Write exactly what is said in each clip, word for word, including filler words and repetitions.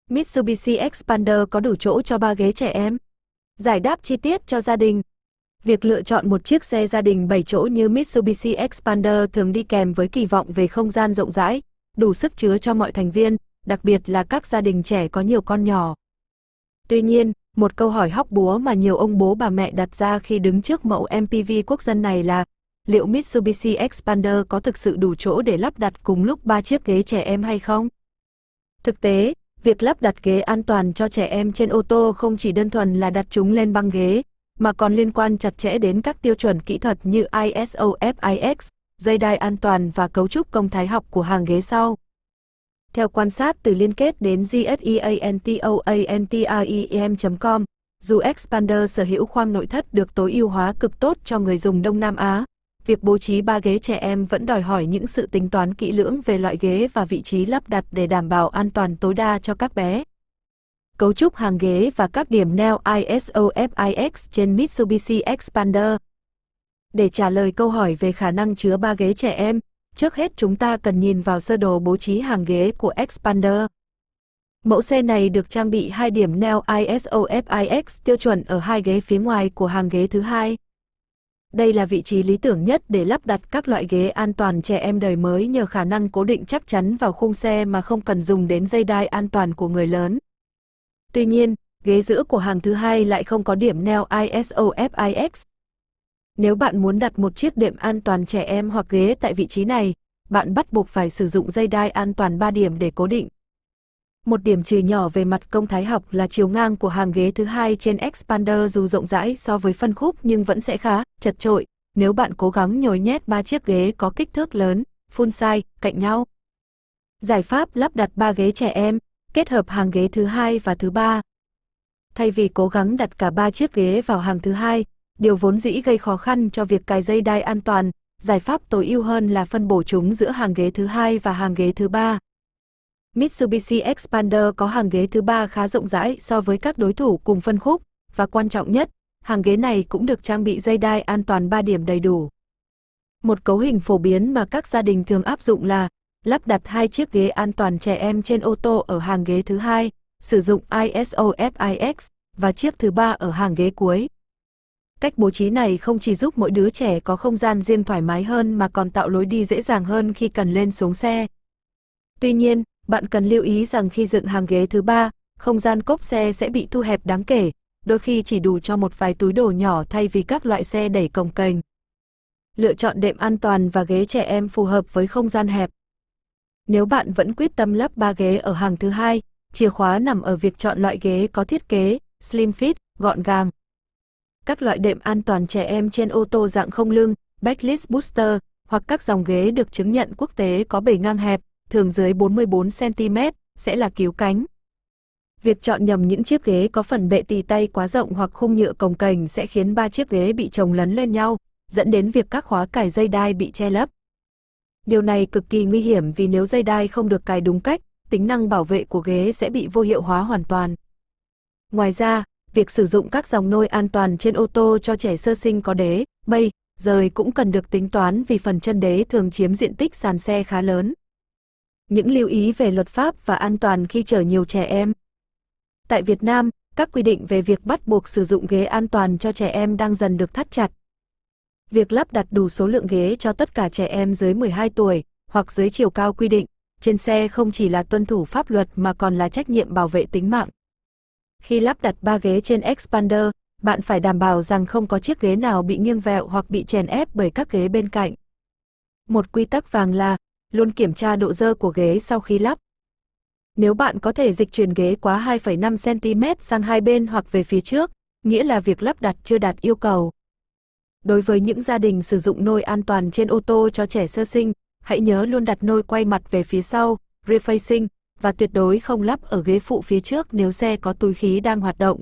Mitsubishi Xpander có đủ chỗ cho ba ghế trẻ em? Giải đáp chi tiết cho gia đình. Việc lựa chọn một chiếc xe gia đình bảy chỗ như Mitsubishi Xpander thường đi kèm với kỳ vọng về không gian rộng rãi, đủ sức chứa cho mọi thành viên, đặc biệt là các gia đình trẻ có nhiều con nhỏ. Tuy nhiên, một câu hỏi hóc búa mà nhiều ông bố bà mẹ đặt ra khi đứng trước mẫu em pê vê quốc dân này là liệu Mitsubishi Xpander có thực sự đủ chỗ để lắp đặt cùng lúc ba chiếc ghế trẻ em hay không? Thực tế, việc lắp đặt ghế an toàn cho trẻ em trên ô tô không chỉ đơn thuần là đặt chúng lên băng ghế, mà còn liên quan chặt chẽ đến các tiêu chuẩn kỹ thuật như i ét o ép i ích, dây đai an toàn và cấu trúc công thái học của hàng ghế sau. Theo quan sát từ liên kết đến gseantoantrem chấm com, dù Xpander sở hữu khoang nội thất được tối ưu hóa cực tốt cho người dùng Đông Nam Á, việc bố trí ba ghế trẻ em vẫn đòi hỏi những sự tính toán kỹ lưỡng về loại ghế và vị trí lắp đặt để đảm bảo an toàn tối đa cho các bé. Cấu trúc hàng ghế và các điểm neo i ét o ép i ích trên Mitsubishi Xpander. Để trả lời câu hỏi về khả năng chứa ba ghế trẻ em, trước hết chúng ta cần nhìn vào sơ đồ bố trí hàng ghế của Xpander. Mẫu xe này được trang bị hai điểm neo i ét o ép i ích tiêu chuẩn ở hai ghế phía ngoài của hàng ghế thứ hai. Đây là vị trí lý tưởng nhất để lắp đặt các loại ghế an toàn trẻ em đời mới nhờ khả năng cố định chắc chắn vào khung xe mà không cần dùng đến dây đai an toàn của người lớn. Tuy nhiên, ghế giữa của hàng thứ hai lại không có điểm neo i ét o ép i ích. Nếu bạn muốn đặt một chiếc đệm an toàn trẻ em hoặc ghế tại vị trí này, bạn bắt buộc phải sử dụng dây đai an toàn ba điểm để cố định. Một điểm trừ nhỏ về mặt công thái học là chiều ngang của hàng ghế thứ hai trên Xpander dù rộng rãi so với phân khúc nhưng vẫn sẽ khá chật chội nếu bạn cố gắng nhồi nhét ba chiếc ghế có kích thước lớn, full size, cạnh nhau. Giải pháp lắp đặt ba ghế trẻ em, kết hợp hàng ghế thứ hai và thứ ba. Thay vì cố gắng đặt cả ba chiếc ghế vào hàng thứ hai, điều vốn dĩ gây khó khăn cho việc cài dây đai an toàn, giải pháp tối ưu hơn là phân bổ chúng giữa hàng ghế thứ hai và hàng ghế thứ ba. Mitsubishi Xpander có hàng ghế thứ ba khá rộng rãi so với các đối thủ cùng phân khúc, và quan trọng nhất, hàng ghế này cũng được trang bị dây đai an toàn ba điểm đầy đủ. Một cấu hình phổ biến mà các gia đình thường áp dụng là lắp đặt hai chiếc ghế an toàn trẻ em trên ô tô ở hàng ghế thứ hai, sử dụng i ét o ép i ích và chiếc thứ ba ở hàng ghế cuối. Cách bố trí này không chỉ giúp mỗi đứa trẻ có không gian riêng thoải mái hơn mà còn tạo lối đi dễ dàng hơn khi cần lên xuống xe. Tuy nhiên, bạn cần lưu ý rằng khi dựng hàng ghế thứ ba, không gian cốp xe sẽ bị thu hẹp đáng kể, đôi khi chỉ đủ cho một vài túi đồ nhỏ thay vì các loại xe đẩy cồng kềnh. Lựa chọn đệm an toàn và ghế trẻ em phù hợp với không gian hẹp. Nếu bạn vẫn quyết tâm lắp ba ghế ở hàng thứ hai, chìa khóa nằm ở việc chọn loại ghế có thiết kế slim fit, gọn gàng. Các loại đệm an toàn trẻ em trên ô tô dạng không lưng, backless booster, hoặc các dòng ghế được chứng nhận quốc tế có bề ngang hẹp, thường dưới bốn mươi bốn xăng ti mét, sẽ là cứu cánh. Việc chọn nhầm những chiếc ghế có phần bệ tì tay quá rộng hoặc khung nhựa cồng kềnh sẽ khiến ba chiếc ghế bị chồng lấn lên nhau, dẫn đến việc các khóa cài dây đai bị che lấp. Điều này cực kỳ nguy hiểm vì nếu dây đai không được cài đúng cách, tính năng bảo vệ của ghế sẽ bị vô hiệu hóa hoàn toàn. Ngoài ra, việc sử dụng các dòng nôi an toàn trên ô tô cho trẻ sơ sinh có đế, bây, rời cũng cần được tính toán vì phần chân đế thường chiếm diện tích sàn xe khá lớn. Những lưu ý về luật pháp và an toàn khi chở nhiều trẻ em. Tại Việt Nam, các quy định về việc bắt buộc sử dụng ghế an toàn cho trẻ em đang dần được thắt chặt. Việc lắp đặt đủ số lượng ghế cho tất cả trẻ em dưới mười hai tuổi hoặc dưới chiều cao quy định trên xe không chỉ là tuân thủ pháp luật mà còn là trách nhiệm bảo vệ tính mạng. Khi lắp đặt ba ghế trên Xpander, bạn phải đảm bảo rằng không có chiếc ghế nào bị nghiêng vẹo hoặc bị chèn ép bởi các ghế bên cạnh. Một quy tắc vàng là luôn kiểm tra độ dơ của ghế sau khi lắp. Nếu bạn có thể dịch chuyển ghế quá hai phẩy năm xăng ti mét sang hai bên hoặc về phía trước, nghĩa là việc lắp đặt chưa đạt yêu cầu. Đối với những gia đình sử dụng nôi an toàn trên ô tô cho trẻ sơ sinh, hãy nhớ luôn đặt nôi quay mặt về phía sau, rear facing, và tuyệt đối không lắp ở ghế phụ phía trước nếu xe có túi khí đang hoạt động.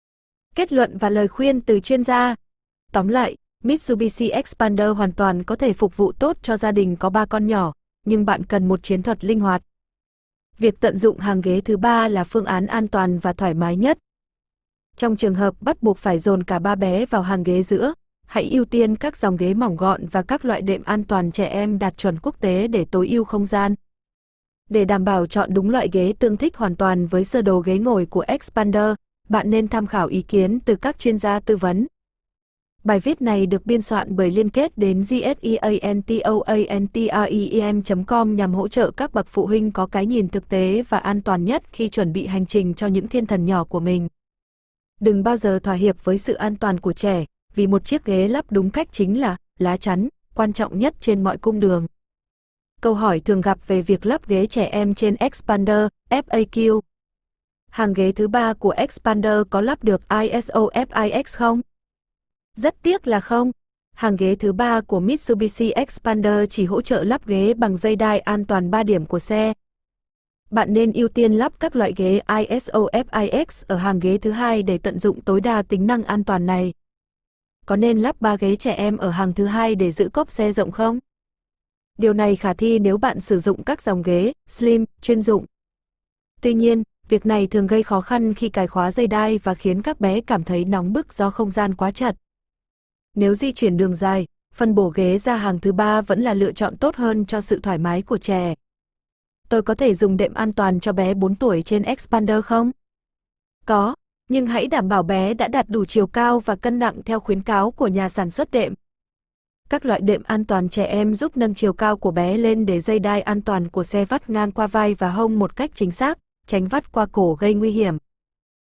Kết luận và lời khuyên từ chuyên gia. Tóm lại, Mitsubishi Xpander hoàn toàn có thể phục vụ tốt cho gia đình có ba con nhỏ, nhưng bạn cần một chiến thuật linh hoạt. Việc tận dụng hàng ghế thứ ba là phương án an toàn và thoải mái nhất. Trong trường hợp bắt buộc phải dồn cả ba bé vào hàng ghế giữa, hãy ưu tiên các dòng ghế mỏng gọn và các loại đệm an toàn trẻ em đạt chuẩn quốc tế để tối ưu không gian. Để đảm bảo chọn đúng loại ghế tương thích hoàn toàn với sơ đồ ghế ngồi của Expander, bạn nên tham khảo ý kiến từ các chuyên gia tư vấn. Bài viết này được biên soạn bởi liên kết đến gseantoantriem chấm com nhằm hỗ trợ các bậc phụ huynh có cái nhìn thực tế và an toàn nhất khi chuẩn bị hành trình cho những thiên thần nhỏ của mình. Đừng bao giờ thỏa hiệp với sự an toàn của trẻ, vì một chiếc ghế lắp đúng cách chính là lá chắn quan trọng nhất trên mọi cung đường. Câu hỏi thường gặp về việc lắp ghế trẻ em trên Expander, F A Q. Hàng ghế thứ ba của Expander có lắp được I S O F I X không? Rất tiếc là không. Hàng ghế thứ ba của Mitsubishi Expander chỉ hỗ trợ lắp ghế bằng dây đai an toàn ba điểm của xe. Bạn nên ưu tiên lắp các loại ghế I S O F I X ở hàng ghế thứ hai để tận dụng tối đa tính năng an toàn này. Có nên lắp ba ghế trẻ em ở hàng thứ hai để giữ cốp xe rộng không? Điều này khả thi nếu bạn sử dụng các dòng ghế slim chuyên dụng. Tuy nhiên, việc này thường gây khó khăn khi cài khóa dây đai và khiến các bé cảm thấy nóng bức do không gian quá chật. Nếu di chuyển đường dài, phân bổ ghế ra hàng thứ ba vẫn là lựa chọn tốt hơn cho sự thoải mái của trẻ. Tôi có thể dùng đệm an toàn cho bé bốn tuổi trên Expander không? Có, nhưng hãy đảm bảo bé đã đạt đủ chiều cao và cân nặng theo khuyến cáo của nhà sản xuất đệm. Các loại đệm an toàn trẻ em giúp nâng chiều cao của bé lên để dây đai an toàn của xe vắt ngang qua vai và hông một cách chính xác, tránh vắt qua cổ gây nguy hiểm.